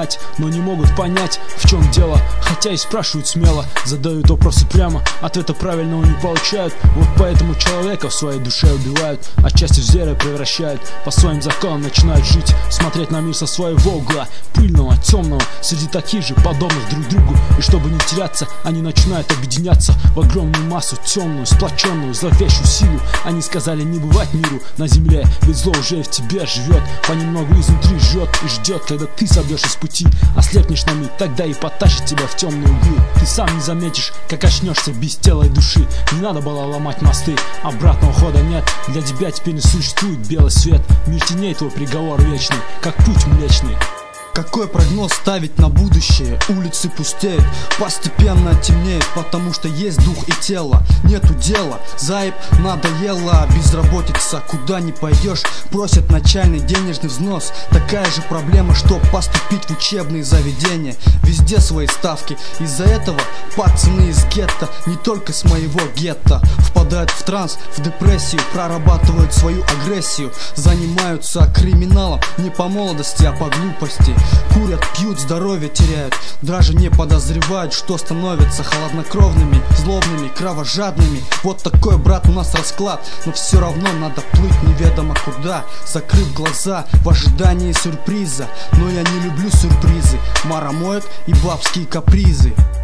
понимать, но не могут понять, в чем дело. Хотя и спрашивают смело, задают вопросы прямо, ответа правильного не получают. Вот поэтому человека в своей душе убивают, отчасти в зверя превращают, по своим законам начинают жить, смотреть на мир со своего угла, пыльного, темного, среди таких же, подобных друг другу. И чтобы не теряться, они начинают объединяться в огромную массу, темную, сплоченную, зловещую силу. Они сказали: не бывать миру на земле, ведь зло уже в тебе живет, понемногу изнутри жжет и ждет, когда ты собьешь из пути, ослепнешь на миг, тогда и потащит тебя в темные углы. Ты сам не заметишь, как очнешься без тела и души. Не надо было ломать мосты, обратного хода нет. Для тебя теперь не существует белый свет, мир теней, твой приговор вечный, как путь млечный. Какой прогноз ставить на будущее? Улицы пустеют, постепенно темнеют, потому что есть дух и тело, нету дела. Заеб надоело, безработица, куда не пойдешь, просят начальный денежный взнос. Такая же проблема, что поступить в учебные заведения. Везде свои ставки, из-за этого пацаны из гетто, не только с моего гетто, впадают в транс, в депрессию, прорабатывают свою агрессию, занимаются криминалом не по молодости, а по глупости. Курят, пьют, здоровье теряют, даже не подозревают, что становятся холоднокровными, злобными, кровожадными. Вот такой, брат, у нас расклад, но все равно надо плыть неведомо куда, закрыв глаза в ожидании сюрприза. Но я не люблю сюрпризы, маромоек и бабские капризы.